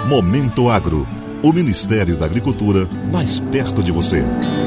Momento Agro, o Ministério da Agricultura mais perto de você.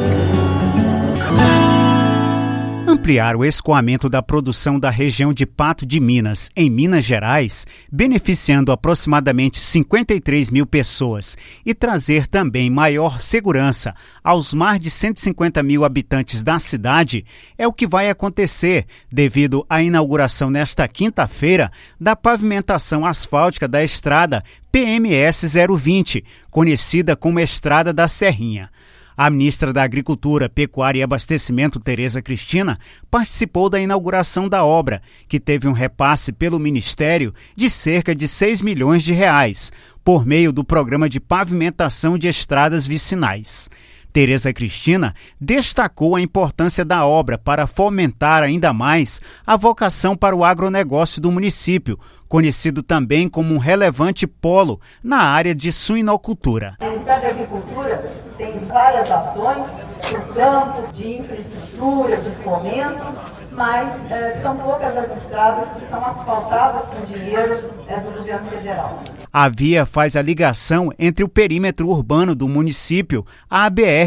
Ampliar o escoamento da produção da região de Pato de Minas, em Minas Gerais, beneficiando aproximadamente 53 mil pessoas, e trazer também maior segurança aos mais de 150 mil habitantes da cidade, é o que vai acontecer devido à inauguração nesta quinta-feira da pavimentação asfáltica da estrada PMS 020, conhecida como Estrada da Serrinha. A ministra da Agricultura, Pecuária e Abastecimento, Tereza Cristina, participou da inauguração da obra, que teve um repasse pelo Ministério de cerca de 6 milhões de reais, por meio do Programa de Pavimentação de Estradas Vicinais. Tereza Cristina destacou a importância da obra para fomentar ainda mais a vocação para o agronegócio do município, conhecido também como um relevante polo na área de suinocultura. O Ministério da Agricultura tem várias ações no campo de infraestrutura, de fomento, mas são poucas as estradas que são asfaltadas com dinheiro do governo federal. A via faz a ligação entre o perímetro urbano do município à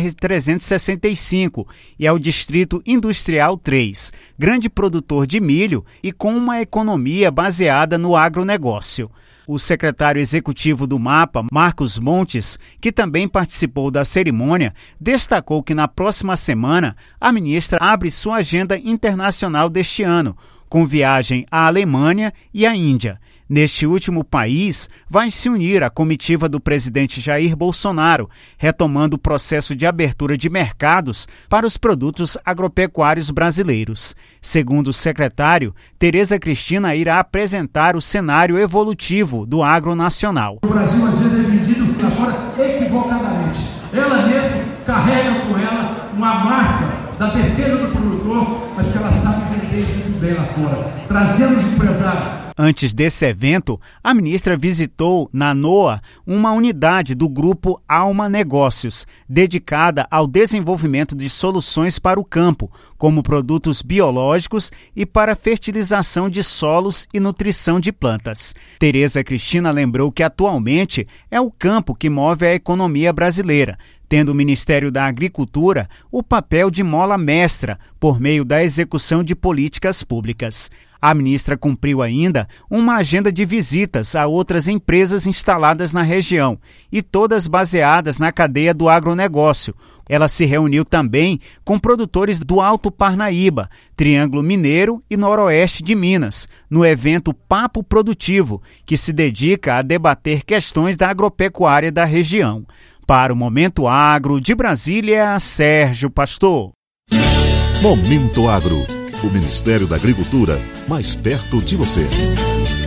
BR-365 e ao Distrito Industrial 3, grande produtor de milho e com uma economia baseada no agronegócio. O secretário executivo do MAPA, Marcos Montes, que também participou da cerimônia, destacou que na próxima semana a ministra abre sua agenda internacional deste ano, com viagem à Alemanha e à Índia. Neste último país, vai se unir à comitiva do presidente Jair Bolsonaro, retomando o processo de abertura de mercados para os produtos agropecuários brasileiros. Segundo o secretário, Tereza Cristina irá apresentar o cenário evolutivo do agro nacional. O Brasil, às vezes, é vendido lá fora equivocadamente. Ela mesma carrega com ela uma marca da defesa do produtor, mas que ela sabe vender isso muito bem lá fora, trazendo os empresários. Antes desse evento, a ministra visitou na NOA uma unidade do Grupo Alma Negócios, dedicada ao desenvolvimento de soluções para o campo, como produtos biológicos e para fertilização de solos e nutrição de plantas. Tereza Cristina lembrou que atualmente é o campo que move a economia brasileira, tendo o Ministério da Agricultura o papel de mola mestra por meio da execução de políticas públicas. A ministra cumpriu ainda uma agenda de visitas a outras empresas instaladas na região e todas baseadas na cadeia do agronegócio. Ela se reuniu também com produtores do Alto Parnaíba, Triângulo Mineiro e Noroeste de Minas, no evento Papo Produtivo, que se dedica a debater questões da agropecuária da região. Para o Momento Agro, de Brasília, Sérgio Pastor. Momento Agro, o Ministério da Agricultura mais perto de você.